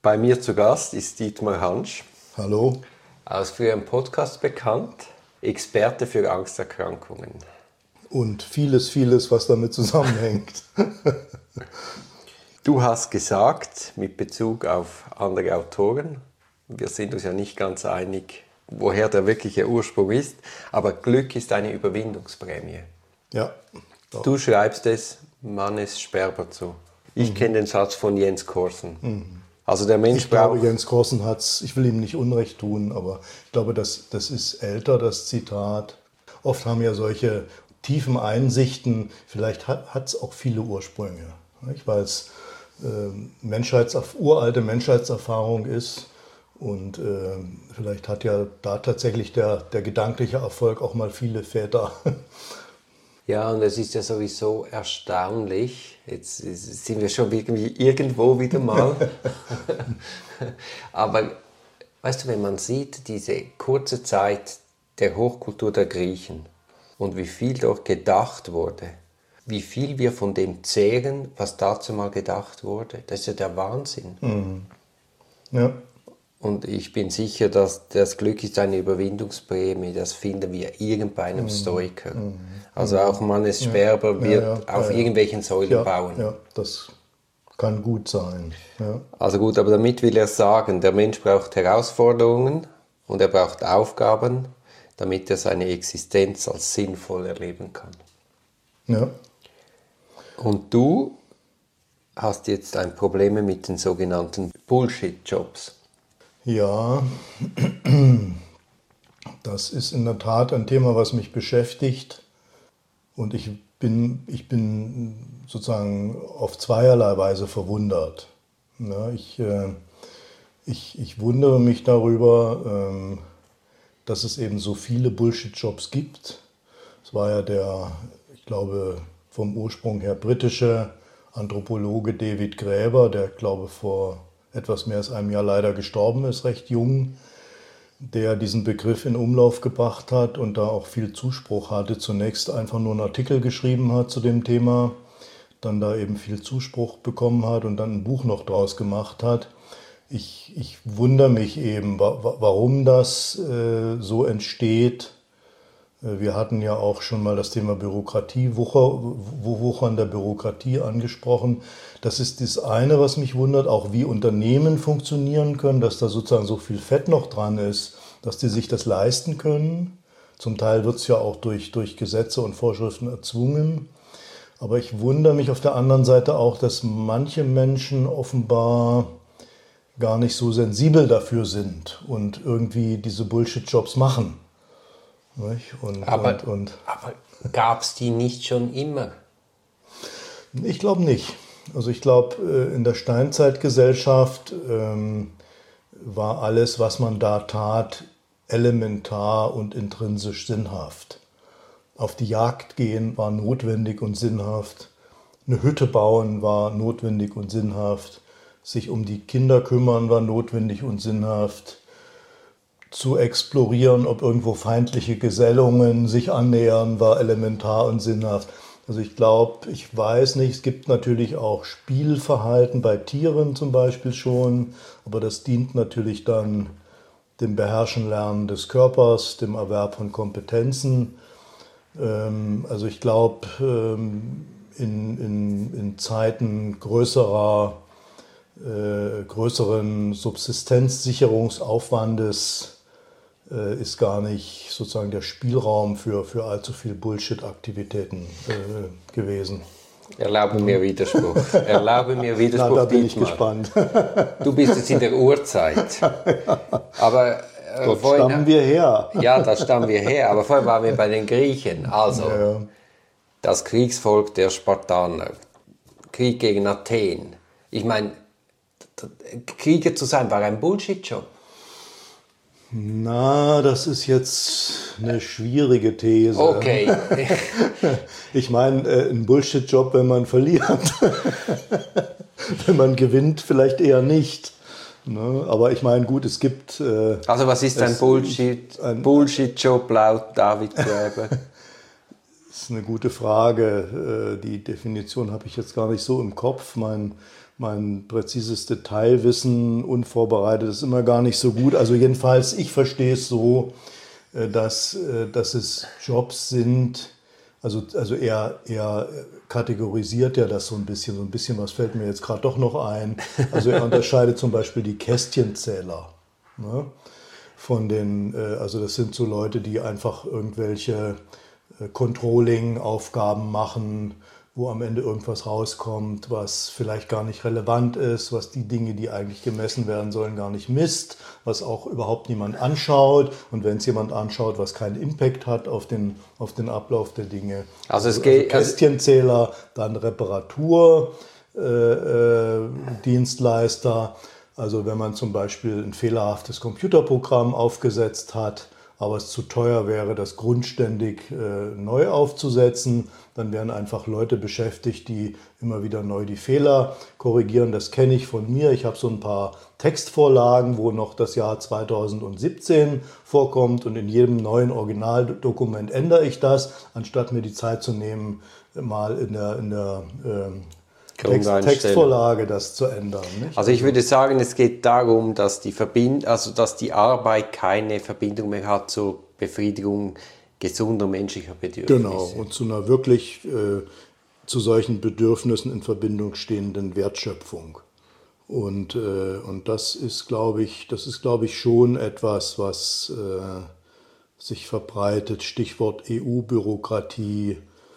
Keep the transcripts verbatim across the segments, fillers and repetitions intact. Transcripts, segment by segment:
Bei mir zu Gast ist Dietmar Hansch. Hallo. Aus früheren Podcast bekannt, Experte für Angsterkrankungen. Und vieles, vieles, was damit zusammenhängt. Du hast gesagt, mit Bezug auf andere Autoren, wir sind uns ja nicht ganz einig, woher der wirkliche Ursprung ist, aber Glück ist eine Überwindungsprämie. Ja. Doch. Du schreibst es Mannes Sperber zu. Ich mhm. kenne den Satz von Jens Korsen. Mhm. Also der Mensch ich glaube, braucht... Jens Korsen hat es, ich will ihm nicht Unrecht tun, aber ich glaube, das, das ist älter, das Zitat. Oft haben ja solche tiefen Einsichten, vielleicht hat es auch viele Ursprünge, nicht? Weil es äh, Menschheitserf- uralte Menschheitserfahrung ist und äh, vielleicht hat ja da tatsächlich der, der gedankliche Erfolg auch mal viele Väter. Ja, und es ist ja sowieso erstaunlich, jetzt sind wir schon irgendwie irgendwo wieder mal, aber weißt du, wenn man sieht, diese kurze Zeit der Hochkultur der Griechen und wie viel dort gedacht wurde, wie viel wir von dem zehren, was dazu mal gedacht wurde, das ist ja der Wahnsinn. Mhm. Ja. Und ich bin sicher, dass das Glück ist eine Überwindungsprämie, das finden wir irgend bei einem mm, Stoiker. Mm, also auch Mannes Sperber ja, wird ja, ja, auf ja, irgendwelchen Säulen ja, bauen. Ja, das kann gut sein. Ja. Also gut, aber damit will er sagen, der Mensch braucht Herausforderungen und er braucht Aufgaben, damit er seine Existenz als sinnvoll erleben kann. Ja. Und du hast jetzt ein Problem mit den sogenannten Bullshit-Jobs. Ja, das ist in der Tat ein Thema, was mich beschäftigt. Und ich bin, ich bin sozusagen auf zweierlei Weise verwundert. Ja, ich, äh, ich, ich wundere mich darüber, ähm, dass es eben so viele Bullshit-Jobs gibt. Es war ja der, ich glaube, vom Ursprung her britische Anthropologe David Graeber, der, glaube ich, vor etwas mehr als einem Jahr leider gestorben ist, recht jung, der diesen Begriff in Umlauf gebracht hat und da auch viel Zuspruch hatte. Zunächst einfach nur einen Artikel geschrieben hat zu dem Thema, dann da eben viel Zuspruch bekommen hat und dann ein Buch noch draus gemacht hat. Ich, ich wundere mich eben, warum das äh, so entsteht. Wir hatten ja auch schon mal das Thema Bürokratie, Wucher, Wuchern der Bürokratie angesprochen. Das ist das eine, was mich wundert, auch wie Unternehmen funktionieren können, dass da sozusagen so viel Fett noch dran ist, dass die sich das leisten können. Zum Teil wird es ja auch durch, durch Gesetze und Vorschriften erzwungen. Aber ich wundere mich auf der anderen Seite auch, dass manche Menschen offenbar gar nicht so sensibel dafür sind und irgendwie diese Bullshit-Jobs machen. Und, aber und, und. aber gab es die nicht schon immer? Ich glaube nicht. Also ich glaube, in der Steinzeitgesellschaft ähm, war alles, was man da tat, elementar und intrinsisch sinnhaft. Auf die Jagd gehen war notwendig und sinnhaft. Eine Hütte bauen war notwendig und sinnhaft. Sich um die Kinder kümmern war notwendig und sinnhaft. Zu explorieren, ob irgendwo feindliche Gesellungen sich annähern, war elementar und sinnhaft. Also ich glaube, ich weiß nicht, es gibt natürlich auch Spielverhalten bei Tieren zum Beispiel schon, aber das dient natürlich dann dem Beherrschenlernen des Körpers, dem Erwerb von Kompetenzen. Also ich glaube, in, in, in Zeiten größerer, größeren Subsistenzsicherungsaufwandes ist gar nicht sozusagen der Spielraum für, für allzu viel Bullshit-Aktivitäten äh, gewesen. Erlaube mir Widerspruch. Erlaube mir Widerspruch. Na, da bin Dietmar. Ich gespannt. Du bist jetzt in der Urzeit. Aber äh, Dort vorhin, stammen wir her. Ja, da stammen wir her. Aber vorher waren wir bei den Griechen. Also, ja, ja. Das Kriegsvolk der Spartaner. Krieg gegen Athen. Ich meine, Krieger zu sein war ein Bullshit-Job. Na, das ist jetzt eine schwierige These. Okay. Ich meine, ein Bullshit-Job, wenn man verliert. Wenn man gewinnt, vielleicht eher nicht. Ne? Aber ich meine, gut, es gibt... Äh, also was ist ein Bullshit, ein Bullshit-Job laut David Graeber? Das ist eine gute Frage. Die Definition habe ich jetzt gar nicht so im Kopf. Mein, mein präzises Detailwissen unvorbereitet ist immer gar nicht so gut. Also jedenfalls, ich verstehe es so, dass, dass es Jobs sind, also, also er, er kategorisiert ja das so ein bisschen, so ein bisschen, was fällt mir jetzt gerade doch noch ein. Also er unterscheidet zum Beispiel die Kästchenzähler, ne, von den, also das sind so Leute, die einfach irgendwelche Controlling-Aufgaben machen, wo am Ende irgendwas rauskommt, was vielleicht gar nicht relevant ist, was die Dinge, die eigentlich gemessen werden sollen, gar nicht misst, was auch überhaupt niemand anschaut und wenn es jemand anschaut, was keinen Impact hat auf den, auf den Ablauf der Dinge. Also es also, geht also Kästchenzähler, dann Reparaturdienstleister. Äh, also wenn man zum Beispiel ein fehlerhaftes Computerprogramm aufgesetzt hat, aber es zu teuer wäre, das grundständig äh, neu aufzusetzen, dann wären einfach Leute beschäftigt, die immer wieder neu die Fehler korrigieren. Das kenne ich von mir. Ich habe so ein paar Textvorlagen, wo noch das Jahr zweitausendsiebzehn vorkommt und in jedem neuen Originaldokument ändere ich das, anstatt mir die Zeit zu nehmen, mal in der, in der ähm, Text, Textvorlage das zu ändern. Nicht? Also ich würde sagen, es geht darum, dass die, Verbind also dass die Arbeit keine Verbindung mehr hat zur Befriedigung gesunder menschlicher Bedürfnisse. Genau, und zu einer wirklich äh, zu solchen Bedürfnissen in Verbindung stehenden Wertschöpfung. Und, äh, und das ist, glaube ich, das ist, glaube ich, schon etwas, was äh, sich verbreitet. Stichwort E U-Bürokratie,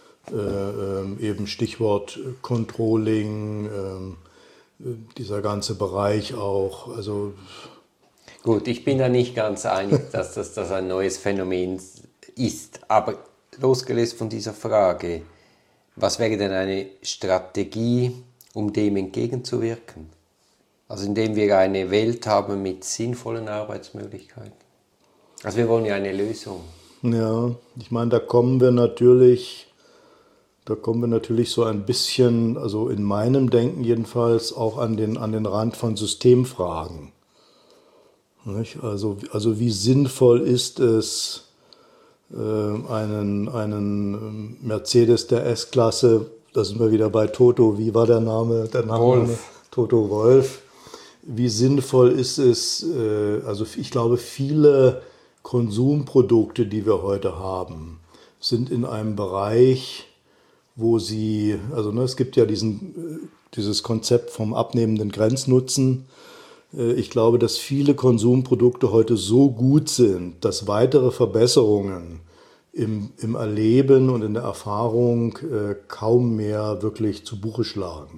Äh, eben Stichwort Controlling, äh, dieser ganze Bereich auch. Also gut, ich bin da nicht ganz einig, dass das, das ein neues Phänomen ist. Aber losgelöst von dieser Frage, was wäre denn eine Strategie, um dem entgegenzuwirken? Also indem wir eine Welt haben mit sinnvollen Arbeitsmöglichkeiten. Also wir wollen ja eine Lösung. Ja, ich meine, da kommen wir natürlich... Da kommen wir natürlich so ein bisschen, also in meinem Denken jedenfalls, auch an den, an den Rand von Systemfragen. Nicht? Also, also wie sinnvoll ist es, äh, einen, einen Mercedes der S-Klasse, da sind wir wieder bei Toto, wie war der Name? Der Name Wolf. Toto Wolf. Wie sinnvoll ist es, äh, also ich glaube, viele Konsumprodukte, die wir heute haben, sind in einem Bereich, wo sie, also ne, es gibt ja diesen, dieses Konzept vom abnehmenden Grenznutzen. Ich glaube, dass viele Konsumprodukte heute so gut sind, dass weitere Verbesserungen im, im Erleben und in der Erfahrung äh, kaum mehr wirklich zu Buche schlagen.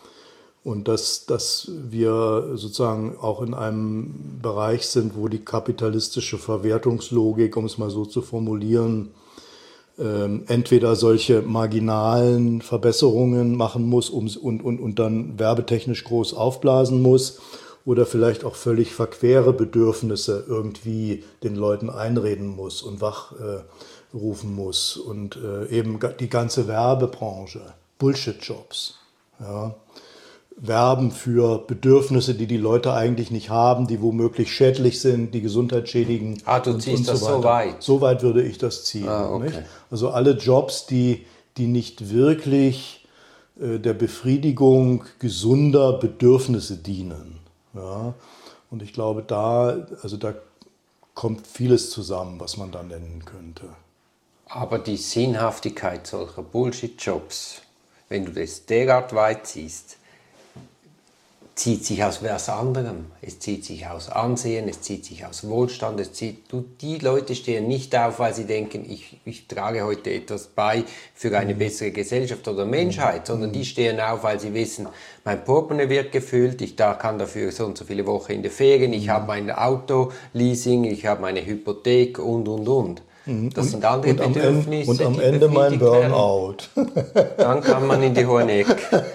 Und dass, dass wir sozusagen auch in einem Bereich sind, wo die kapitalistische Verwertungslogik, um es mal so zu formulieren, entweder solche marginalen Verbesserungen machen muss und, und, und dann werbetechnisch groß aufblasen muss oder vielleicht auch völlig verquere Bedürfnisse irgendwie den Leuten einreden muss und wachrufen äh, muss. Und äh, eben die ganze Werbebranche, Bullshit-Jobs, ja. Werben für Bedürfnisse, die die Leute eigentlich nicht haben, die womöglich schädlich sind, die Gesundheit schädigen. Ah, du und, ziehst und das so so weit? So weit würde ich das ziehen. Ah, okay. Nicht? Also alle Jobs, die, die nicht wirklich äh, der Befriedigung gesunder Bedürfnisse dienen. Ja? Und ich glaube, da, also da kommt vieles zusammen, was man da nennen könnte. Aber die Sinnhaftigkeit solcher Bullshit-Jobs, wenn du das derart weit ziehst, zieht sich aus was anderem. Es zieht sich aus Ansehen, es zieht sich aus Wohlstand. Es zieht, du, die Leute stehen nicht auf, weil sie denken, ich, ich trage heute etwas bei für eine bessere Gesellschaft oder Menschheit, sondern die stehen auf, weil sie wissen, mein Portemonnaie wird gefüllt, ich da kann dafür so und so viele Wochen in der Ferien, ich habe mein Auto-Leasing, ich habe meine Hypothek und, und, und. Das und, sind andere und Bedürfnisse. Und am Ende mein Burnout. Dann kann man in die hohe Ecke.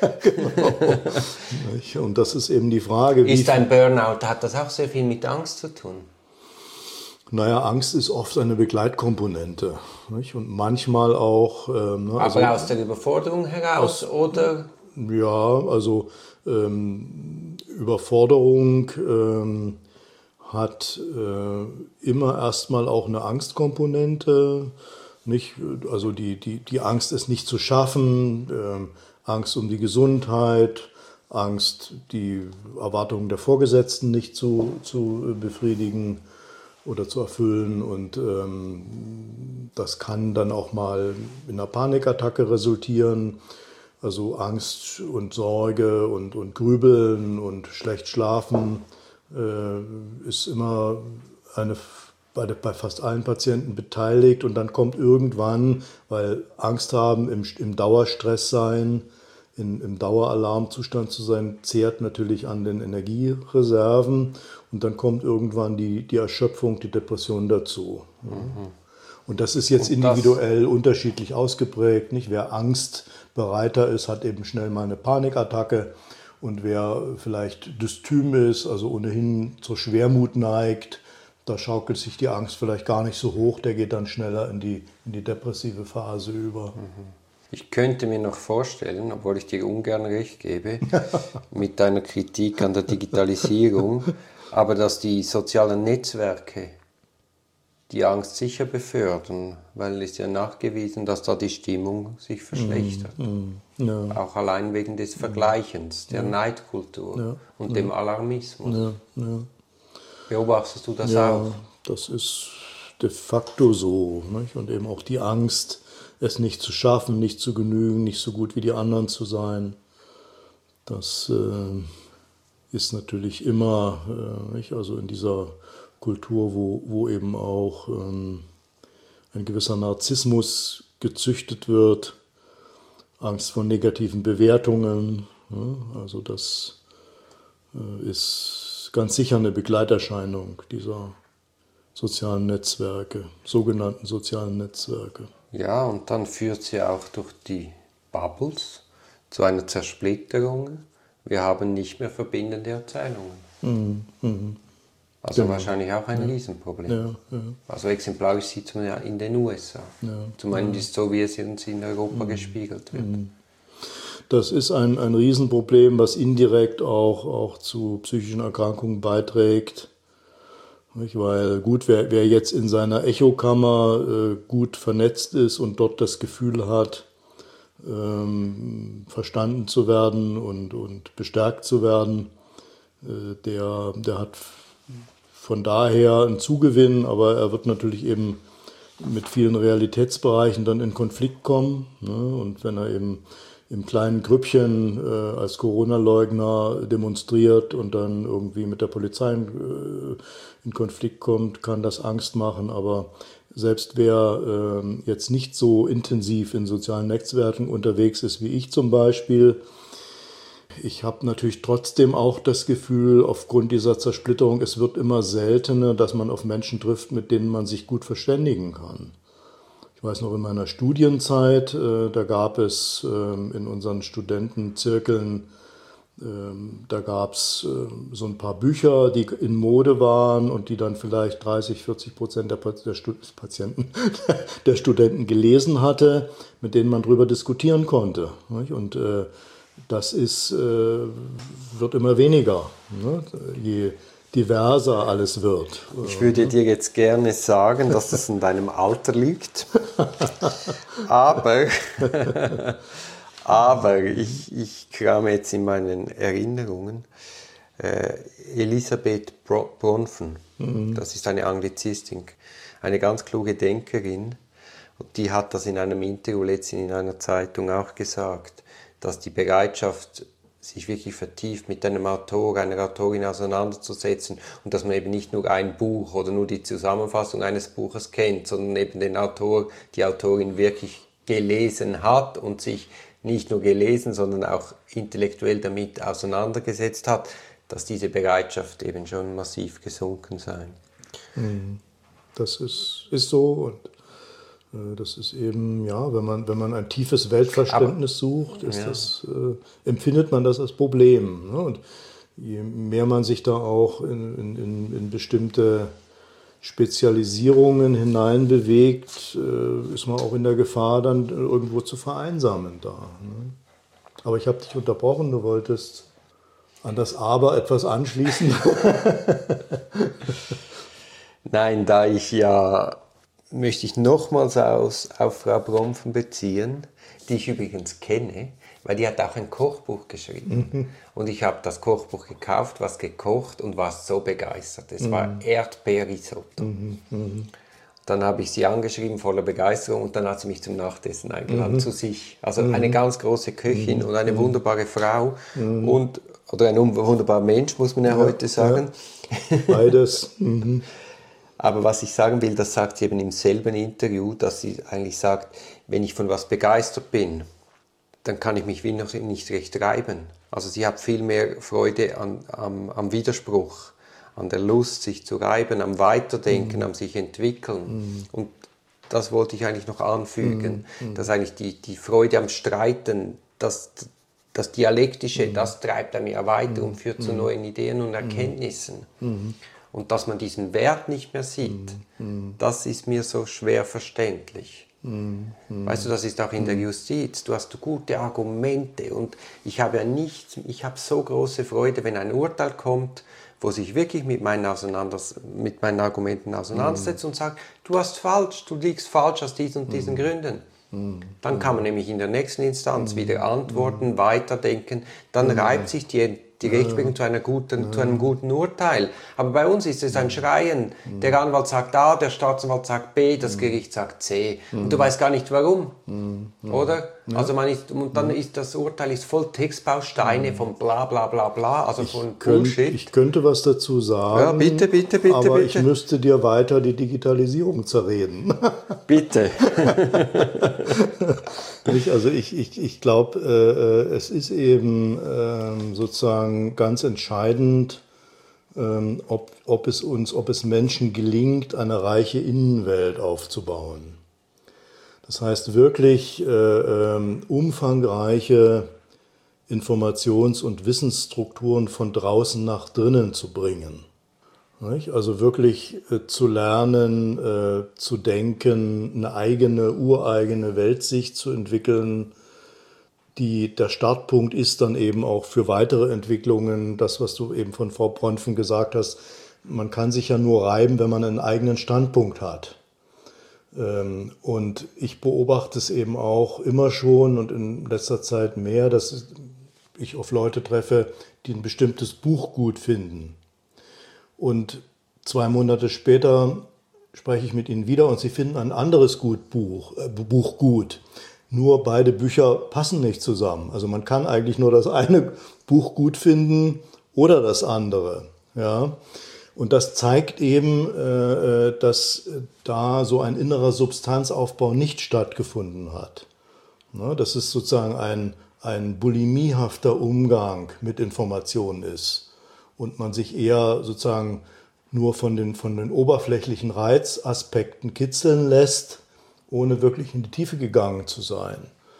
Genau. Und das ist eben die Frage. Ist ein Burnout, hat das auch sehr viel mit Angst zu tun? Naja, Angst ist oft eine Begleitkomponente. Nicht? Und manchmal auch... Ähm, ne, also, aber aus der Überforderung heraus, aus, oder? Ja, also ähm, Überforderung... Ähm, hat äh, immer erstmal auch eine Angstkomponente, nicht? Also die, die, die Angst, es nicht zu schaffen, äh, Angst um die Gesundheit, Angst, die Erwartungen der Vorgesetzten nicht zu, zu befriedigen oder zu erfüllen. Und ähm, das kann dann auch mal in einer Panikattacke resultieren. Also Angst und Sorge und, und Grübeln und schlecht schlafen äh, ist immer eine, bei, bei fast allen Patienten beteiligt. Und dann kommt irgendwann, weil Angst haben, im, im Dauerstress sein, in, im Daueralarmzustand zu sein, zehrt natürlich an den Energiereserven. Und dann kommt irgendwann die, die Erschöpfung, die Depression dazu. Mhm. Und das ist jetzt individuell unterschiedlich ausgeprägt. Nicht? Wer angstbereiter ist, hat eben schnell mal eine Panikattacke. Und wer vielleicht dystym ist, also ohnehin zur Schwermut neigt, da schaukelt sich die Angst vielleicht gar nicht so hoch, der geht dann schneller in die, in die depressive Phase über. Ich könnte mir noch vorstellen, obwohl ich dir ungern recht gebe, mit deiner Kritik an der Digitalisierung, aber dass die sozialen Netzwerke die Angst sicher befördern, weil es ja nachgewiesen, dass da die Stimmung sich verschlechtert. Mm, mm, ja. Auch allein wegen des Vergleichens, der ja. Neidkultur ja. und ja. dem Alarmismus. Ja. Ja. Beobachtest du das ja, auch? Das ist de facto so. Nicht? Und eben auch die Angst, es nicht zu schaffen, nicht zu genügen, nicht so gut wie die anderen zu sein. Das äh, ist natürlich immer, äh, nicht? Also in dieser Kultur, wo, wo eben auch ähm, ein gewisser Narzissmus gezüchtet wird, Angst vor negativen Bewertungen. Ja, also das äh, ist ganz sicher eine Begleiterscheinung dieser sozialen Netzwerke, sogenannten sozialen Netzwerke. Ja, und dann führt sie auch durch die Bubbles zu einer Zersplitterung. Wir haben nicht mehr verbindende Erzählungen. Mhm. Mhm. Also genau. Wahrscheinlich auch ein ja. Riesenproblem. Ja, ja. Also exemplarisch sieht man ja in den U S A. Ja, Zumindest ja. so, wie es uns in Europa mhm. gespiegelt wird. Das ist ein, ein Riesenproblem, was indirekt auch, auch zu psychischen Erkrankungen beiträgt. Weil gut, wer, wer jetzt in seiner Echokammer äh, gut vernetzt ist und dort das Gefühl hat, ähm, verstanden zu werden und, und bestärkt zu werden, äh, der, der hat von daher einen Zugewinn, aber er wird natürlich eben mit vielen Realitätsbereichen dann in Konflikt kommen. Ne? Und wenn er eben im kleinen Grüppchen äh, als Corona-Leugner demonstriert und dann irgendwie mit der Polizei in, äh, in Konflikt kommt, kann das Angst machen. Aber selbst wer äh, jetzt nicht so intensiv in sozialen Netzwerken unterwegs ist wie ich zum Beispiel, ich habe natürlich trotzdem auch das Gefühl, aufgrund dieser Zersplitterung, es wird immer seltener, dass man auf Menschen trifft, mit denen man sich gut verständigen kann. Ich weiß noch in meiner Studienzeit, äh, da gab es äh, in unseren Studentenzirkeln, äh, da gab es äh, so ein paar Bücher, die in Mode waren und die dann vielleicht dreißig, vierzig Prozent der, der Patienten, der Studenten gelesen hatte, mit denen man drüber diskutieren konnte. Nicht? Und äh, das ist, äh, wird immer weniger, ne? Je diverser alles wird. Ich würde dir jetzt gerne sagen, dass das in deinem Alter liegt, aber, aber ich, ich krame jetzt in meinen Erinnerungen. Äh, Elisabeth Bronfen, mhm. das ist eine Anglizistin, eine ganz kluge Denkerin, und die hat das in einem Interview letztens in einer Zeitung auch gesagt, dass die Bereitschaft, sich wirklich vertieft mit einem Autor, einer Autorin auseinanderzusetzen und dass man eben nicht nur ein Buch oder nur die Zusammenfassung eines Buches kennt, sondern eben den Autor, die Autorin wirklich gelesen hat und sich nicht nur gelesen, sondern auch intellektuell damit auseinandergesetzt hat, dass diese Bereitschaft eben schon massiv gesunken sei. Das ist, ist so und das ist eben, ja, wenn man, wenn man ein tiefes Weltverständnis Aber, sucht, ist ja. das, äh, empfindet man das als Problem. Ne? Und je mehr man sich da auch in, in, in bestimmte Spezialisierungen hineinbewegt, äh, ist man auch in der Gefahr, dann irgendwo zu vereinsamen da. Ne? Aber ich habe dich unterbrochen, du wolltest an das Aber etwas anschließen. Nein, da ich ja... möchte ich nochmals aus, auf Frau Bronfen beziehen, die ich übrigens kenne. weil die hat auch ein Kochbuch geschrieben. Mhm. Und ich habe das Kochbuch gekauft, was gekocht und war so begeistert. Es mhm. war Erdbeerrisotto. Mhm. Mhm. Dann habe ich sie angeschrieben, voller Begeisterung, und dann hat sie mich zum Nachtessen eingeladen, mhm. zu sich. Also mhm. eine ganz große Köchin mhm. und eine wunderbare Frau mhm. und, oder ein wunderbarer Mensch, muss man ja, ja heute sagen. Ja. Beides. Mhm. Aber was ich sagen will, das sagt sie eben im selben Interview, dass sie eigentlich sagt, wenn ich von was begeistert bin, dann kann ich mich wie noch nicht recht reiben. Also sie hat viel mehr Freude an, am, am Widerspruch, an der Lust, sich zu reiben, am Weiterdenken, mm. am sich entwickeln. Mm. Und das wollte ich eigentlich noch anfügen, mm. dass eigentlich die, die Freude am Streiten, das, das Dialektische, mm. das treibt einem ja weiter mm. und führt mm. zu neuen Ideen und Erkenntnissen. Mm. Und dass man diesen Wert nicht mehr sieht, mm. das ist mir so schwer verständlich. Mm. Weißt du, das ist auch in mm. der Justiz, du hast gute Argumente und ich habe ja nicht, ich habe so große Freude, wenn ein Urteil kommt, wo sich wirklich mit meinen, Auseinanders- mit meinen Argumenten auseinandersetzt mm. und sagt, du hast falsch, du liegst falsch aus diesen und diesen mm. Gründen. Mm. Dann kann man nämlich in der nächsten Instanz mm. wieder antworten, mm. weiterdenken, dann mm. reibt sich die, die Rechtsprechung ja. zu, einer guten, ja. zu einem guten Urteil. Aber bei uns ist es ein Schreien. Mm. Der Anwalt sagt A, der Staatsanwalt sagt B, das mm. Gericht sagt C. Mm. Und du weißt gar nicht warum, mm. oder? Ja. Also man ist, und dann ist das Urteil ist voll Textbausteine mm. von bla bla bla bla, also ich von könnt, Bullshit. Ich könnte was dazu sagen, ja, bitte, bitte, bitte, aber bitte. ich müsste dir weiter die Digitalisierung zerreden. Bitte. Nicht, also ich, ich, ich glaube, äh, es ist eben äh, sozusagen ganz entscheidend, äh, ob, ob es uns, ob es Menschen gelingt, eine reiche Innenwelt aufzubauen. Das heißt wirklich äh, äh, umfangreiche Informations- und Wissensstrukturen von draußen nach drinnen zu bringen. Nicht? Also wirklich äh, zu lernen, äh, zu denken, eine eigene, ureigene Weltsicht zu entwickeln, die der Startpunkt ist dann eben auch für weitere Entwicklungen, das, was du eben von Frau Bronfen gesagt hast, man kann sich ja nur reiben, wenn man einen eigenen Standpunkt hat. Ähm, und ich beobachte es eben auch immer schon und in letzter Zeit mehr, dass ich auf Leute treffe, die ein bestimmtes Buch gut finden. Und zwei Monate später spreche ich mit ihnen wieder und sie finden ein anderes gut Buch, äh, Buch gut. Nur beide Bücher passen nicht zusammen. Also man kann eigentlich nur das eine Buch gut finden oder das andere. Ja? Und das zeigt eben, äh, dass da so ein innerer Substanzaufbau nicht stattgefunden hat. Ne? Dass es sozusagen ein, ein bulimiehafter Umgang mit Informationen ist. Und man sich eher sozusagen nur von den, von den oberflächlichen Reizaspekten kitzeln lässt, ohne wirklich in die Tiefe gegangen zu sein.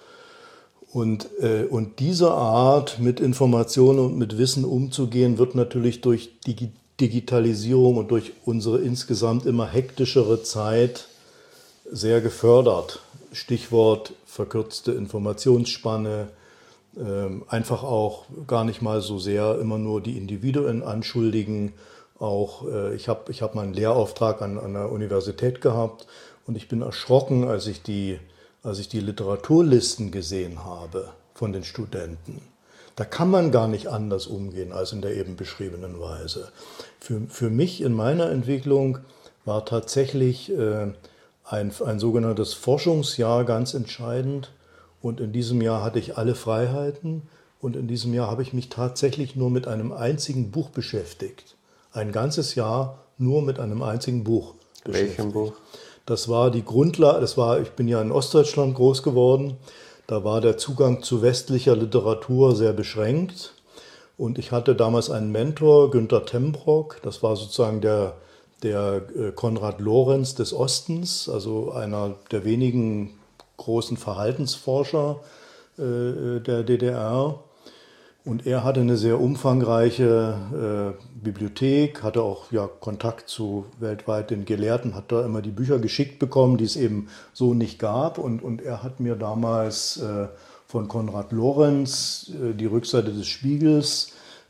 Und, äh, und diese Art, mit Informationen und mit Wissen umzugehen, wird natürlich durch die Digitalisierung und durch unsere insgesamt immer hektischere Zeit sehr gefördert. Stichwort verkürzte Informationsspanne, einfach auch gar nicht mal so sehr immer nur die Individuen anschuldigen. Auch ich habe ich hab meinen Lehrauftrag an, an der Universität gehabt und ich bin erschrocken, als ich die, als ich die Literaturlisten gesehen habe von den Studenten. Da kann man gar nicht anders umgehen als in der eben beschriebenen Weise. Für, für mich in meiner Entwicklung war tatsächlich äh, ein, ein sogenanntes Forschungsjahr ganz entscheidend. Und in diesem Jahr hatte ich alle Freiheiten und in diesem Jahr habe ich mich tatsächlich nur mit einem einzigen Buch beschäftigt. Ein ganzes Jahr nur mit einem einzigen Buch beschäftigt. Welchem Buch? Das war die Grundlage, das war, ich bin ja in Ostdeutschland groß geworden, da war der Zugang zu westlicher Literatur sehr beschränkt und ich hatte damals einen Mentor, Günter Tembrock, das war sozusagen der, der Konrad Lorenz des Ostens, also einer der wenigen großen Verhaltensforscher äh, der D D R. Und er hatte eine sehr umfangreiche äh, Bibliothek, hatte auch ja, Kontakt zu weltweit den Gelehrten, hat da immer die Bücher geschickt bekommen, die es eben so nicht gab. Und, und er hat mir damals äh, von Konrad Lorenz äh, die Rückseite des Spiegels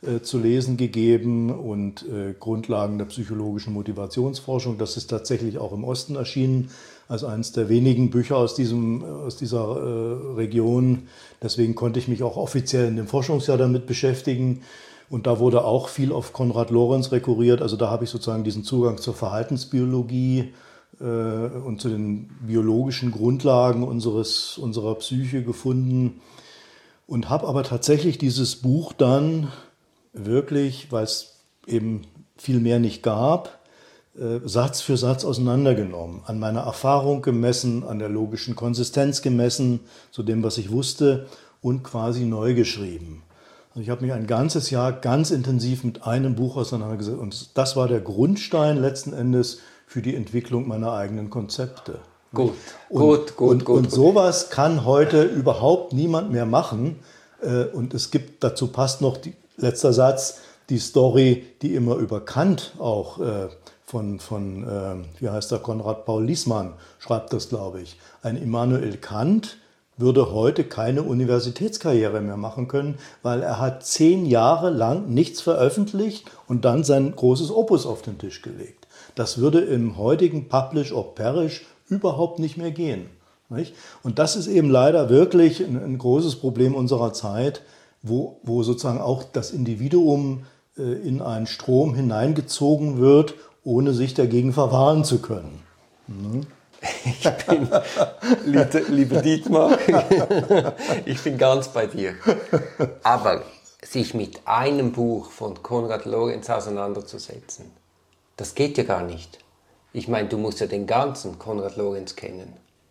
äh, zu lesen gegeben und äh, Grundlagen der psychologischen Motivationsforschung. Das ist tatsächlich auch im Osten erschienen, als eines der wenigen Bücher aus, diesem, aus dieser äh, Region. Deswegen konnte ich mich auch offiziell in dem Forschungsjahr damit beschäftigen. Und da wurde auch viel auf Konrad Lorenz rekurriert. Also da habe ich sozusagen diesen Zugang zur Verhaltensbiologie äh, und zu den biologischen Grundlagen unseres, unserer Psyche gefunden. Und habe aber tatsächlich dieses Buch dann wirklich, weil es eben viel mehr nicht gab, äh, Satz für Satz auseinandergenommen. An meiner Erfahrung gemessen, an der logischen Konsistenz gemessen, zu dem, was ich wusste, und quasi neu geschrieben. Also ich habe mich ein ganzes Jahr ganz intensiv mit einem Buch auseinandergesetzt. Und das war der Grundstein letzten Endes für die Entwicklung meiner eigenen Konzepte. Gut, und, gut, gut, und, gut. Und sowas kann heute überhaupt niemand mehr machen. Und es gibt, dazu passt noch die, letzter Satz, die Story, die immer über Kant auch äh, von, von äh, wie heißt der, Konrad Paul Liessmann schreibt das, glaube ich. Ein Immanuel Kant würde heute keine Universitätskarriere mehr machen können, weil er hat zehn Jahre lang nichts veröffentlicht und dann sein großes Opus auf den Tisch gelegt. Das würde im heutigen Publish or Perish überhaupt nicht mehr gehen. Nicht? Und das ist eben leider wirklich ein, ein großes Problem unserer Zeit, wo, wo sozusagen auch das Individuum äh, in einen Strom hineingezogen wird, ohne sich dagegen verwahren zu können. Mhm. Ich bin, lieber, lieber Dietmar, ich bin ganz bei dir. Aber sich mit einem Buch von Konrad Lorenz auseinanderzusetzen, das geht ja gar nicht. Ich meine, du musst ja den ganzen Konrad Lorenz kennen,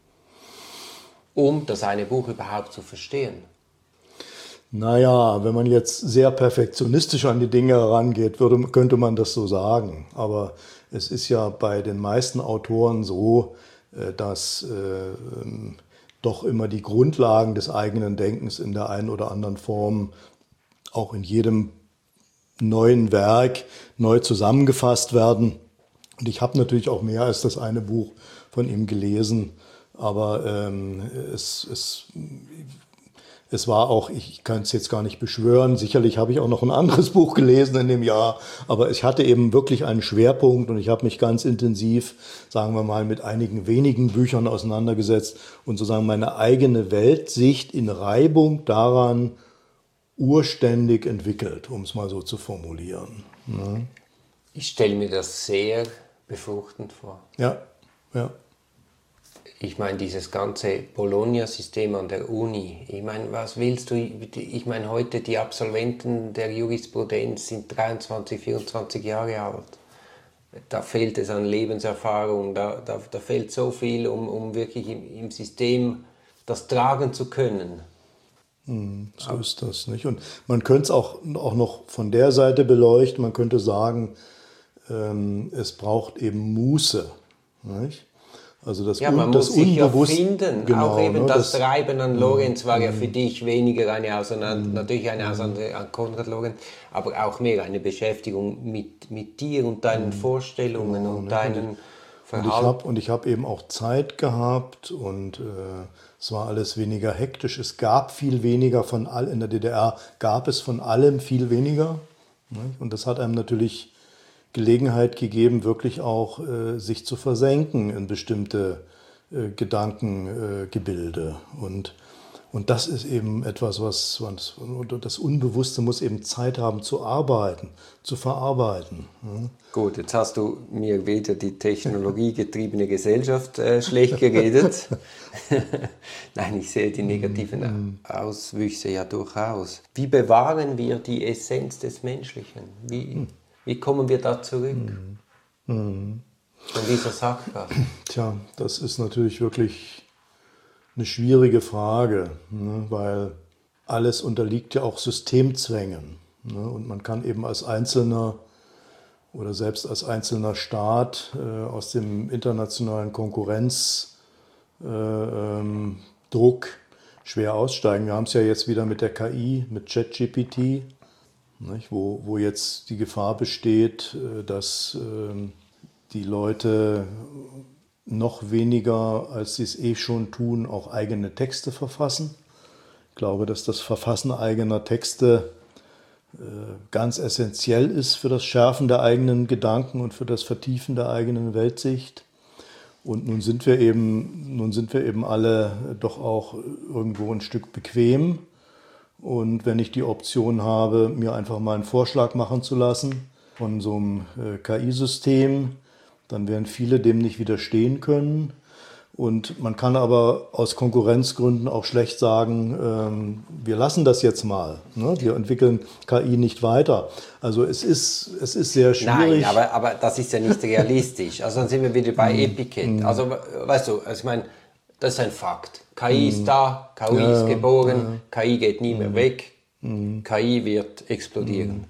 um das eine Buch überhaupt zu verstehen. Naja, wenn man jetzt sehr perfektionistisch an die Dinge herangeht, würde, könnte man das so sagen. Aber es ist ja bei den meisten Autoren so, dass äh, doch immer die Grundlagen des eigenen Denkens in der einen oder anderen Form auch in jedem neuen Werk neu zusammengefasst werden. Und ich habe natürlich auch mehr als das eine Buch von ihm gelesen, aber ähm, es, es, es war auch, ich kann es jetzt gar nicht beschwören, sicherlich habe ich auch noch ein anderes Buch gelesen in dem Jahr, aber ich hatte eben wirklich einen Schwerpunkt und ich habe mich ganz intensiv, sagen wir mal, mit einigen wenigen Büchern auseinandergesetzt und sozusagen meine eigene Weltsicht in Reibung daran urständig entwickelt, um es mal so zu formulieren. Ja. Ich stelle mir das sehr befruchtend vor. Ja, ja. Ich meine, dieses ganze Bologna-System an der Uni, ich meine, was willst du, ich meine, heute die Absolventen der Jurisprudenz sind dreiundzwanzig, vierundzwanzig Jahre alt. Da fehlt es an Lebenserfahrung, da, da, da fehlt so viel, um, um wirklich im, im System das tragen zu können. Hm, so ist das, nicht? Und man könnte es auch, auch noch von der Seite beleuchten, man könnte sagen, ähm, es braucht eben Muße, nicht? Also das, ja, man un, das muss sich ja unbewusst, finden. Genau, Auch eben ne, das, das Treiben an Lorenz war ja für mm, dich weniger eine Auseinandersetzung, mm, natürlich eine Auseinandersetzung an Konrad Lorenz, aber auch mehr eine Beschäftigung mit, mit dir und deinen mm, Vorstellungen genau, und ne, deinen Und ich habe und ich habe eben auch Zeit gehabt und äh, es war alles weniger hektisch. Es gab viel weniger von all in der D D R gab es von allem viel weniger. Nicht? Und das hat einem natürlich Gelegenheit gegeben, wirklich auch äh, sich zu versenken in bestimmte äh, Gedankengebilde. Äh, und Und das ist eben etwas, was, was das Unbewusste muss eben Zeit haben zu arbeiten, zu verarbeiten. Ja. Gut, jetzt hast du mir wieder die technologiegetriebene Gesellschaft äh, schlecht geredet. Nein, ich sehe die negativen Auswüchse ja durchaus. Wie bewahren wir die Essenz des Menschlichen? Wie, wie kommen wir da zurück? Mhm. Von dieser Sackgasse? Tja, das ist natürlich wirklich eine schwierige Frage, ne, weil alles unterliegt ja auch Systemzwängen. Ne, und man kann eben als Einzelner oder selbst als einzelner Staat äh, aus dem internationalen Konkurrenzdruck äh, ähm, schwer aussteigen. Wir haben es ja jetzt wieder mit der K I, mit ChatGPT, nicht, wo, wo jetzt die Gefahr besteht, äh, dass äh, die Leute noch weniger, als sie es eh schon tun, auch eigene Texte verfassen. Ich glaube, dass das Verfassen eigener Texte ganz essentiell ist für das Schärfen der eigenen Gedanken und für das Vertiefen der eigenen Weltsicht. Und nun sind wir eben, nun sind wir eben alle doch auch irgendwo ein Stück bequem. Und wenn ich die Option habe, mir einfach mal einen Vorschlag machen zu lassen von so einem K I-System, dann werden viele dem nicht widerstehen können. Und man kann aber aus Konkurrenzgründen auch schlecht sagen, ähm, wir lassen das jetzt mal. Ne? Wir entwickeln K I nicht weiter. Also es ist, es ist sehr schwierig. Nein, aber, aber das ist ja nicht realistisch. Also dann sind wir wieder bei Epiket. Also weißt du, also ich meine, das ist ein Fakt. K I ist da, K I Ja, ist geboren, ja. K I geht nie mehr weg, K I wird explodieren.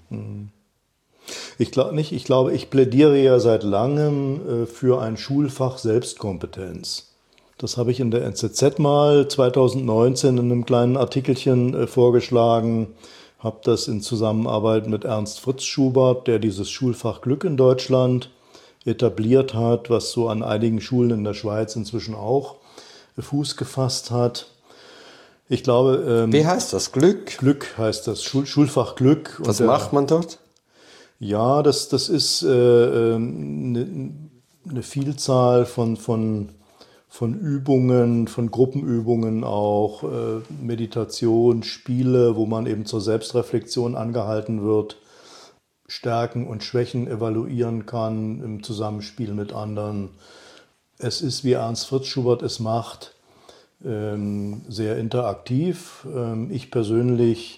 Ich glaube nicht. Ich glaube, ich plädiere ja seit langem äh, für ein Schulfach Selbstkompetenz. Das habe ich in der N Z Z mal zweitausendneunzehn in einem kleinen Artikelchen äh, vorgeschlagen, habe das in Zusammenarbeit mit Ernst Fritz Schubert, der dieses Schulfach Glück in Deutschland etabliert hat, was so an einigen Schulen in der Schweiz inzwischen auch äh, Fuß gefasst hat. Ich glaube, ähm, Wie heißt das? Glück? Glück heißt das, Schul Schulfach Glück. Was Und, äh, macht man dort? Ja, das, das ist äh, eine, eine Vielzahl von, von, von Übungen, von Gruppenübungen auch, äh, Meditation, Spiele, wo man eben zur Selbstreflexion angehalten wird, Stärken und Schwächen evaluieren kann im Zusammenspiel mit anderen. Es ist, wie Ernst Fritz Schubert es macht, ähm, sehr interaktiv. Ähm, ich persönlich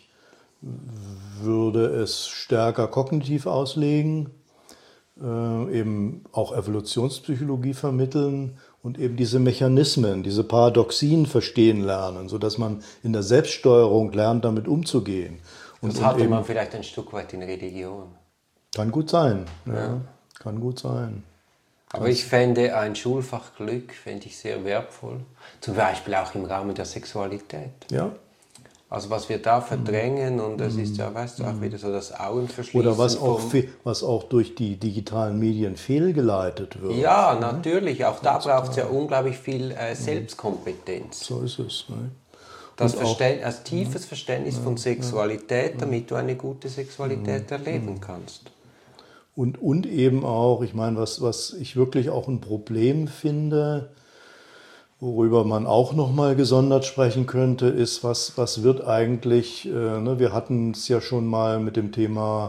würde es stärker kognitiv auslegen, äh, eben auch Evolutionspsychologie vermitteln und eben diese Mechanismen, diese Paradoxien verstehen lernen, sodass man in der Selbststeuerung lernt, damit umzugehen. Und, Das und hatte eben, man vielleicht ein Stück weit in Religion. kann gut sein, ja, Ja. kann gut sein. Aber ich fände ein Schulfach Glück fände ich sehr wertvoll. Zum Beispiel auch im Rahmen der Sexualität. Ja. Also was wir da verdrängen und es ist ja, weißt du, auch wieder so das Augenverschließen. Oder was auch, vom- fe- was auch durch die digitalen Medien fehlgeleitet wird. Ja, natürlich. Auch da braucht es ja unglaublich viel äh, Selbstkompetenz. So ist es. Ne? Das Und auch- Verständ, ein tiefes Verständnis von Sexualität, damit du eine gute Sexualität erleben kannst. Und, und eben auch, ich meine, was, was ich wirklich auch ein Problem finde, worüber man auch nochmal gesondert sprechen könnte, ist, was, was wird eigentlich, äh, ne, wir hatten es ja schon mal mit dem Thema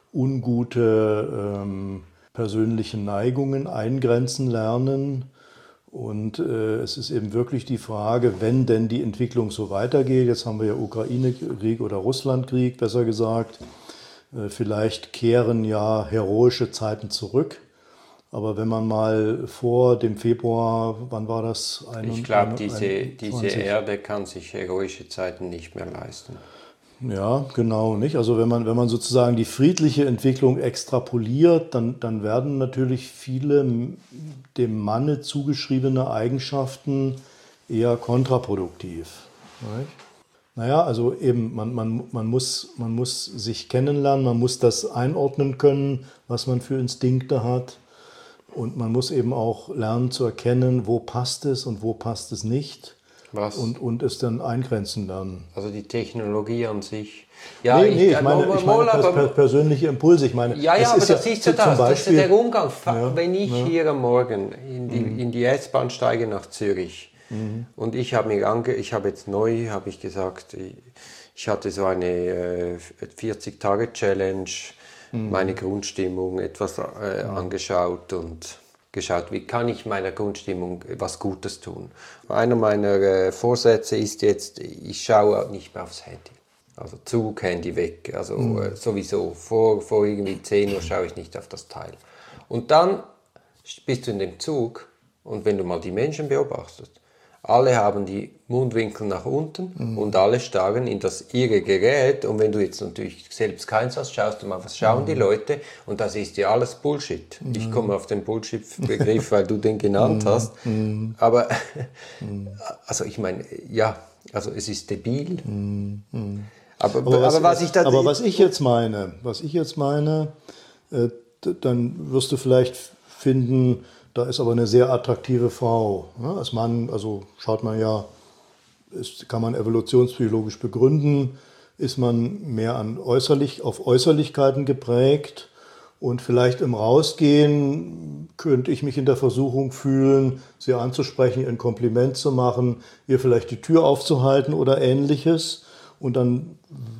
ungute ähm, persönliche Neigungen eingrenzen lernen. Und äh, es ist eben wirklich die Frage, wenn denn die Entwicklung so weitergeht, jetzt haben wir ja Ukraine-Krieg oder Russland-Krieg, besser gesagt, äh, vielleicht kehren ja heroische Zeiten zurück. Aber wenn man mal vor dem Februar, wann war das? Ich glaube, diese, diese Erde kann sich heroische Zeiten nicht mehr leisten. Ja, genau, nicht? Also wenn man, wenn man sozusagen die friedliche Entwicklung extrapoliert, dann, dann werden natürlich viele dem Manne zugeschriebene Eigenschaften eher kontraproduktiv. Nicht? Naja, also eben, man, man, man, muss, man muss sich kennenlernen, man muss das einordnen können, was man für Instinkte hat. Und man muss eben auch lernen zu erkennen, wo passt es und wo passt es nicht. Was? Und, und es dann eingrenzen lernen. Also die Technologie an sich. Ja, nee, nee, ich, meine, mal, ich meine mal, pers aber, persönliche Impulse. Ich meine, ja, ja, es aber ist das ja ist ja zum das, Beispiel, das ist der Umgang. Ja, Wenn ich ja. hier am Morgen in die, Mhm. in die S-Bahn steige nach Zürich Mhm. und ich habe mir ange, ich habe jetzt neu, habe ich gesagt, ich, ich hatte so eine äh, vierzig-Tage-Challenge, Mhm. meine Grundstimmung etwas äh, angeschaut und geschaut, wie kann ich meiner Grundstimmung was Gutes tun. Einer meiner äh, Vorsätze ist jetzt, ich schaue nicht mehr aufs Handy. Also Zug, Handy weg. Also Mhm. äh, sowieso, vor, vor irgendwie zehn Uhr schaue ich nicht auf das Teil. Und dann bist du in dem Zug und wenn du mal die Menschen beobachtest, alle haben die Mundwinkel nach unten Mhm. und alle starren in das ihre Gerät. Und wenn du jetzt natürlich selbst keins hast, schaust du mal, was schauen die Leute. Und das ist ja alles Bullshit. Mhm. Ich komme auf den Bullshit-Begriff, weil du den genannt hast. Aber, also ich meine, ja, also es ist debil. Aber, Aber was, aber was ich da... aber was ich jetzt meine, was ich jetzt meine, äh, d- dann wirst du vielleicht finden, da ist aber eine sehr attraktive Frau. Ne? Als Mann, also schaut man ja, ist, kann man evolutionspsychologisch begründen, ist man mehr an äußerlich, auf Äußerlichkeiten geprägt. Und vielleicht im Rausgehen könnte ich mich in der Versuchung fühlen, sie anzusprechen, ihr ein Kompliment zu machen, ihr vielleicht die Tür aufzuhalten oder Ähnliches. Und dann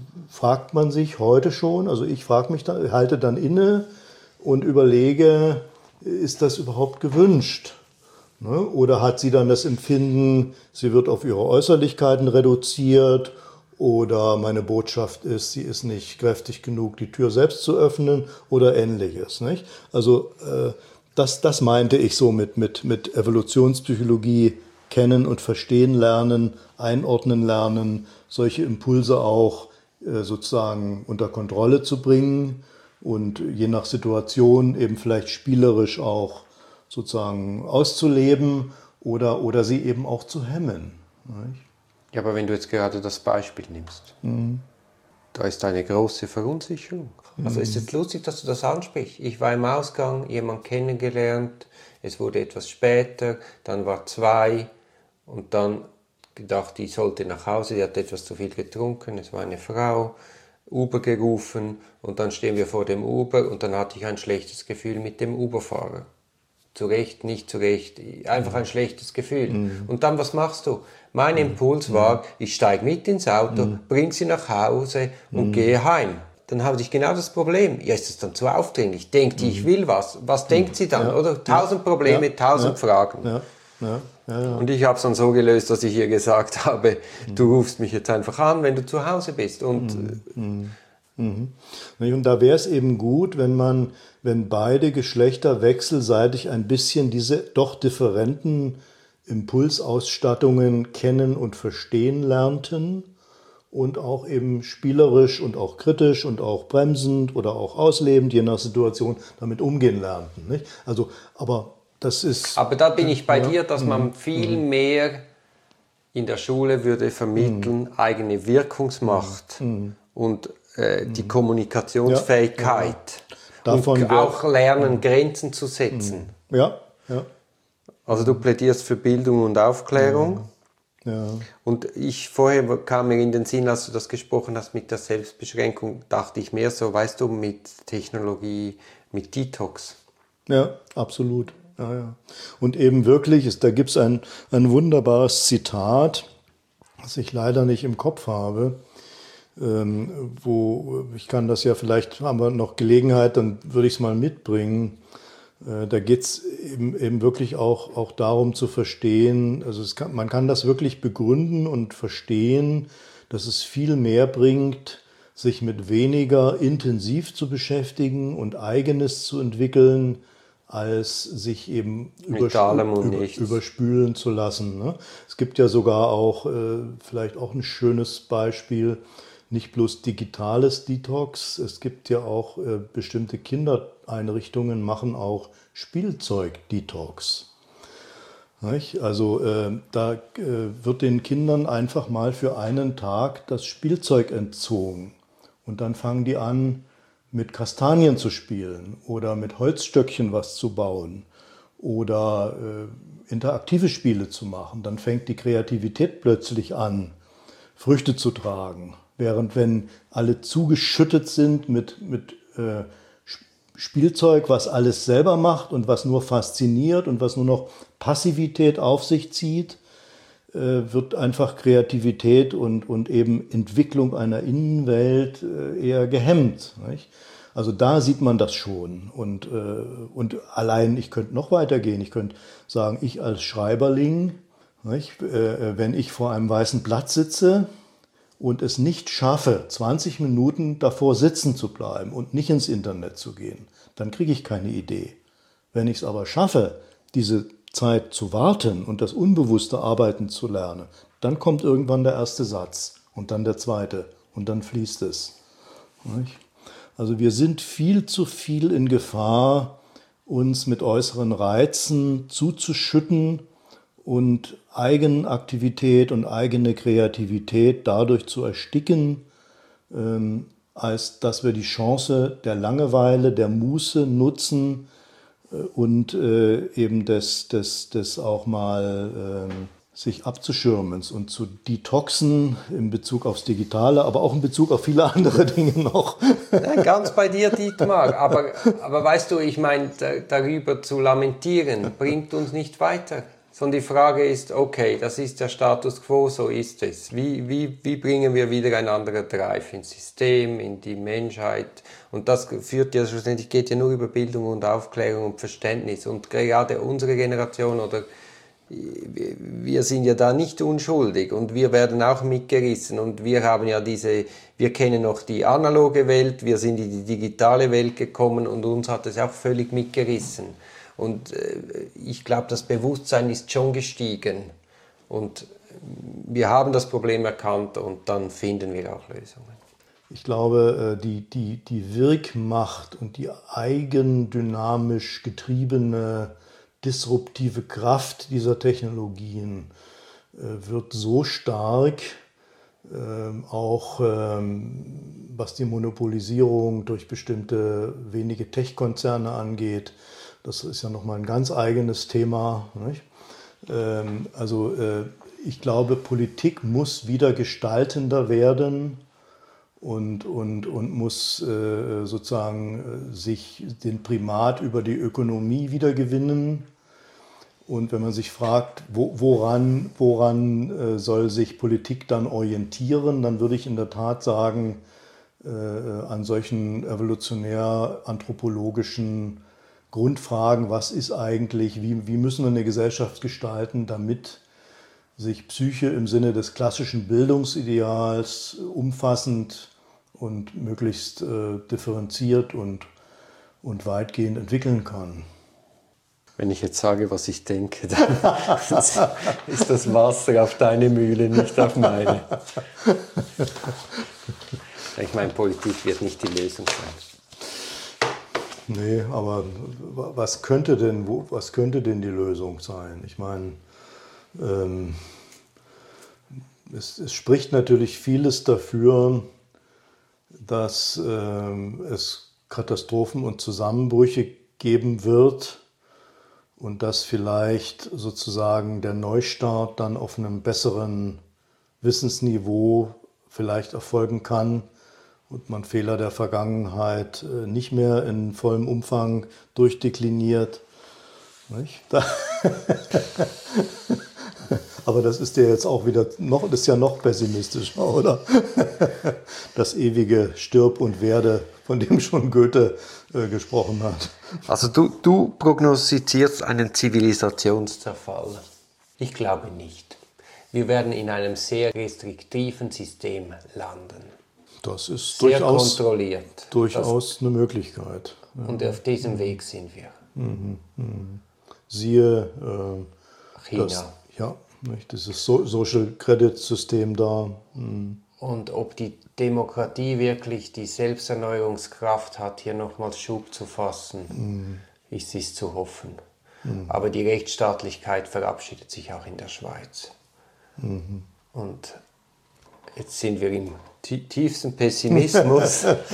fragt man sich heute schon, also ich frage mich dann, halte dann inne und überlege, ist das überhaupt gewünscht? Ne? Oder hat sie dann das Empfinden, sie wird auf ihre Äußerlichkeiten reduziert? Oder meine Botschaft ist, sie ist nicht kräftig genug, die Tür selbst zu öffnen oder Ähnliches. Nicht? Also äh, das, das meinte ich so mit, mit, mit Evolutionspsychologie, kennen und verstehen lernen, einordnen lernen, solche Impulse auch äh, sozusagen unter Kontrolle zu bringen und je nach Situation eben vielleicht spielerisch auch sozusagen auszuleben oder, oder sie eben auch zu hemmen. Nicht? Ja, aber wenn du jetzt gerade das Beispiel nimmst, mhm. da ist eine große Verunsicherung. Also ist es lustig, dass du das ansprichst. Ich war im Ausgang, jemand kennengelernt, es wurde etwas später, dann war zwei und dann gedacht, ich sollte nach Hause, die hat etwas zu viel getrunken, es war eine Frau, Uber gerufen und dann stehen wir vor dem Uber und dann hatte ich ein schlechtes Gefühl mit dem Uberfahrer. Zu Recht, nicht zu Recht, einfach ein schlechtes Gefühl. Mhm. Und dann, was machst du? Mein Impuls war, ich steige mit ins Auto, mhm. bring sie nach Hause und mhm. gehe heim. Dann habe ich genau das Problem. Ja, ist das dann zu aufdringlich? Denkt die, ich will was. Was denkt sie dann, ja. oder? Tausend Probleme, ja. tausend ja. Fragen. Ja. Ja. Ja, ja. Und ich habe es dann so gelöst, dass ich ihr gesagt habe, mhm. du rufst mich jetzt einfach an, wenn du zu Hause bist. Und, mhm. Mhm. Und da wäre es eben gut, wenn man, wenn beide Geschlechter wechselseitig ein bisschen diese doch differenten Impulsausstattungen kennen und verstehen lernten und auch eben spielerisch und auch kritisch und auch bremsend oder auch auslebend, je nach Situation, damit umgehen lernten. Nicht? Also, aber das ist... Aber da bin ich bei ja, dir, dass man viel mm. mehr in der Schule würde vermitteln, mm. eigene Wirkungsmacht mm. und äh, die Kommunikationsfähigkeit. Ja, ja. Davon und auch lernen, Grenzen zu setzen. Ja, ja. Also du plädierst für Bildung und Aufklärung. Ja. Ja. Und ich vorher kam mir in den Sinn, als du das gesprochen hast mit der Selbstbeschränkung, dachte ich mehr so, weißt du, mit Technologie, mit Detox. Ja, absolut. Ja, ja. Und eben wirklich, ist, da gibt es ein, ein wunderbares Zitat, das ich leider nicht im Kopf habe, ähm, wo, ich kann das ja, vielleicht haben wir noch Gelegenheit, dann würde ich es mal mitbringen. Äh, da geht es eben, eben wirklich auch, auch darum zu verstehen, also es kann, man kann das wirklich begründen und verstehen, dass es viel mehr bringt, sich mit weniger intensiv zu beschäftigen und Eigenes zu entwickeln, als sich eben übersp- über, überspülen zu lassen. Ne? Es gibt ja sogar auch, äh, vielleicht auch ein schönes Beispiel, nicht bloß digitales Detox, es gibt ja auch äh, bestimmte Kindereinrichtungen, machen auch Spielzeug-Detox. Nicht? Also äh, da äh, wird den Kindern einfach mal für einen Tag das Spielzeug entzogen und dann fangen die an, mit Kastanien zu spielen oder mit Holzstöckchen was zu bauen oder äh, interaktive Spiele zu machen. Dann fängt die Kreativität plötzlich an, Früchte zu tragen. Während wenn alle zugeschüttet sind mit, mit äh, Spielzeug, was alles selber macht und was nur fasziniert und was nur noch Passivität auf sich zieht, äh, wird einfach Kreativität und, und eben Entwicklung einer Innenwelt äh, eher gehemmt. Nicht? Also da sieht man das schon. Und, äh, und allein, ich könnte noch weitergehen, ich könnte sagen, ich als Schreiberling, nicht? Äh, wenn ich vor einem weißen Blatt sitze, und es nicht schaffe, zwanzig Minuten davor sitzen zu bleiben und nicht ins Internet zu gehen, dann kriege ich keine Idee. Wenn ich es aber schaffe, diese Zeit zu warten und das unbewusste Arbeiten zu lernen, dann kommt irgendwann der erste Satz und dann der zweite und dann fließt es. Also wir sind viel zu viel in Gefahr, uns mit äußeren Reizen zuzuschütten und Eigenaktivität und eigene Kreativität dadurch zu ersticken, ähm, als dass wir die Chance der Langeweile, der Muße nutzen äh, und äh, eben des, des, des auch mal sich abzuschirmen und zu detoxen in Bezug aufs Digitale, aber auch in Bezug auf viele andere Dinge noch. Ja, ganz bei dir, Dietmar. Aber, aber weißt du, ich meine, darüber zu lamentieren, bringt uns nicht weiter. Sondern die Frage ist, okay, das ist der Status quo, so ist es. Wie, wie, wie bringen wir wieder ein anderer Drive ins System, in die Menschheit? Und das führt ja schlussendlich, geht ja nur über Bildung und Aufklärung und Verständnis. Und gerade unsere Generation oder wir sind ja da nicht unschuldig und wir werden auch mitgerissen und wir haben ja diese, wir kennen noch die analoge Welt, wir sind in die digitale Welt gekommen und uns hat es auch völlig mitgerissen. Und äh, ich glaube, das Bewusstsein ist schon gestiegen und wir haben das Problem erkannt und dann finden wir auch Lösungen. Ich glaube, die, die, die Wirkmacht und die eigendynamisch getriebene disruptive Kraft dieser Technologien äh, wird so stark, äh, auch ähm, was die Monopolisierung durch bestimmte wenige Tech-Konzerne angeht. Das ist ja nochmal ein ganz eigenes Thema. Nicht? Ähm, also äh, ich glaube, Politik muss wieder gestaltender werden und, und, und muss äh, sozusagen äh, sich den Primat über die Ökonomie wiedergewinnen. Und wenn man sich fragt, wo, woran, woran äh, soll sich Politik dann orientieren, dann würde ich in der Tat sagen, äh, an solchen evolutionär-anthropologischen Grundfragen, was ist eigentlich, wie, wie müssen wir eine Gesellschaft gestalten, damit sich Psyche im Sinne des klassischen Bildungsideals umfassend und möglichst äh, differenziert und, und weitgehend entwickeln kann. Wenn ich jetzt sage, was ich denke, dann ist das Wasser auf deine Mühle, nicht auf meine. Ich meine, Politik wird nicht die Lösung sein. Nee, aber was könnte denn, wo, was könnte denn die Lösung sein? Ich meine, ähm, es, es spricht natürlich vieles dafür, dass ähm, es Katastrophen und Zusammenbrüche geben wird, und dass vielleicht sozusagen der Neustart dann auf einem besseren Wissensniveau vielleicht erfolgen kann und man Fehler der Vergangenheit nicht mehr in vollem Umfang durchdekliniert. Nicht? Aber das ist ja jetzt auch wieder noch, das ist ja noch pessimistischer, oder? Das ewige Stirb und Werde, von dem schon Goethe äh, gesprochen hat. Also du, du prognostizierst einen Zivilisationszerfall. Ich glaube nicht. Wir werden in einem sehr restriktiven System landen. Das ist sehr durchaus, kontrolliert. durchaus das, eine Möglichkeit. Ja. Und auf diesem Weg sind wir. Mhm, mhm. Siehe äh, China. Das, ja, nicht, dieses so Social Credit System da. Mhm. Und ob die Demokratie wirklich die Selbsterneuerungskraft hat, hier nochmals Schub zu fassen, mm. ist es zu hoffen. Mm. Aber die Rechtsstaatlichkeit verabschiedet sich auch in der Schweiz. Mm. Und jetzt sind wir im tiefsten Pessimismus. ja.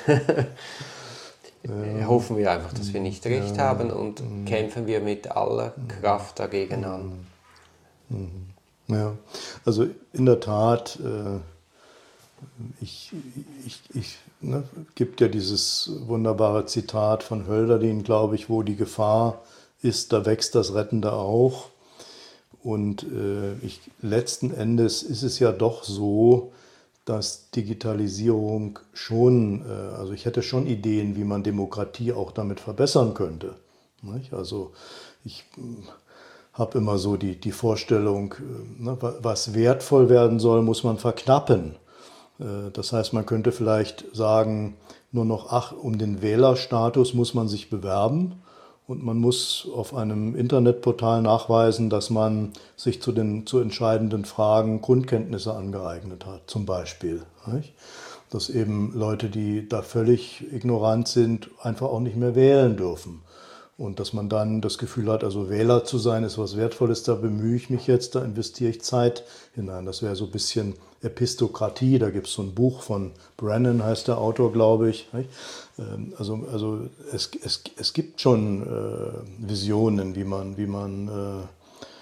Hoffen wir einfach, dass wir nicht recht ja. haben und mm. kämpfen wir mit aller Kraft dagegen an. Ja, also in der Tat... Äh, Ich, ich, ich, ne, gibt ja dieses wunderbare Zitat von Hölderlin, glaube ich, wo die Gefahr ist, da wächst das Rettende auch. Und äh, ich, letzten Endes ist es ja doch so, dass Digitalisierung schon, äh, also ich hätte schon Ideen, wie man Demokratie auch damit verbessern könnte. Nicht? Also ich äh, habe immer so die, die Vorstellung, äh, ne, was wertvoll werden soll, muss man verknappen. Das heißt, man könnte vielleicht sagen, nur noch ach, um den Wählerstatus muss man sich bewerben und man muss auf einem Internetportal nachweisen, dass man sich zu den zu entscheidenden Fragen Grundkenntnisse angeeignet hat, zum Beispiel. Nicht? Dass eben Leute, die da völlig ignorant sind, einfach auch nicht mehr wählen dürfen. Und dass man dann das Gefühl hat, also Wähler zu sein ist was Wertvolles, da bemühe ich mich jetzt, da investiere ich Zeit hinein. Das wäre so ein bisschen Epistokratie, da gibt es so ein Buch von Brennan, heißt der Autor, glaube ich. Also, also es, es, es gibt schon äh, Visionen, wie man, wie man äh,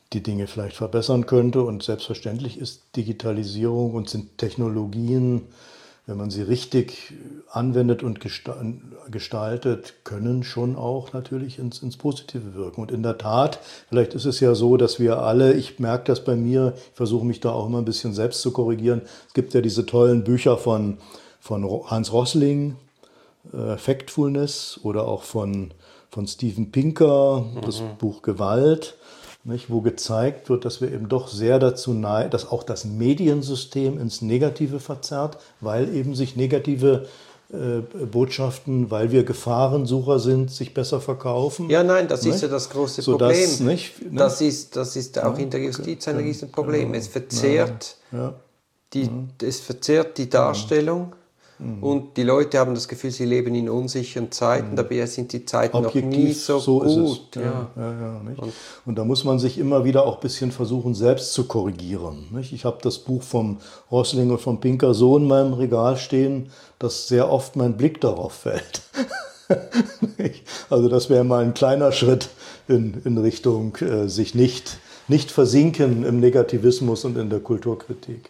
die Dinge vielleicht verbessern könnte. Und selbstverständlich ist Digitalisierung und sind Technologien, wenn man sie richtig anwendet und gestaltet, können schon auch natürlich ins, ins Positive wirken. Und in der Tat, vielleicht ist es ja so, dass wir alle, ich merke das bei mir, ich versuche mich da auch immer ein bisschen selbst zu korrigieren. Es gibt ja diese tollen Bücher von, von Hans Rosling, äh, Factfulness, oder auch von, von Steven Pinker, mhm. das Buch Gewalt. Nicht, wo gezeigt wird, dass wir eben doch sehr dazu neigen, dass auch das Mediensystem ins Negative verzerrt, weil eben sich negative äh, Botschaften, weil wir Gefahrensucher sind, sich besser verkaufen. Ja, nein, das nicht? ist ja das große Sodass, Problem. Nicht, ne? Das ist, das ist auch ja, in der Justiz ein ja, Riesenproblem. ja, es, verzerrt ja, ja, die, ja. es verzerrt die Darstellung. Mhm. Und die Leute haben das Gefühl, sie leben in unsicheren Zeiten, mhm. dabei sind die Zeiten Objektiv, noch nie so, so gut. Ist es. Ja, ja, ja, nicht? Und, und da muss man sich immer wieder auch ein bisschen versuchen, selbst zu korrigieren. Nicht? Ich habe das Buch vom Rosling und vom Pinker so in meinem Regal stehen, dass sehr oft mein Blick darauf fällt. Also das wäre mal ein kleiner Schritt in, in Richtung äh, sich nicht, nicht versinken im Negativismus und in der Kulturkritik.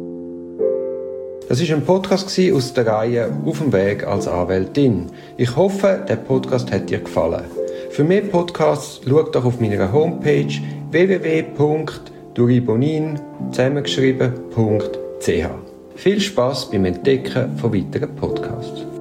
Das war ein Podcast aus der Reihe «Auf dem Weg als Anwältin». Ich hoffe, der Podcast hat dir gefallen. Für mehr Podcasts schau doch auf meiner Homepage w w w punkt duribonin zusammengeschrieben punkt c h. Viel Spass beim Entdecken von weiteren Podcasts.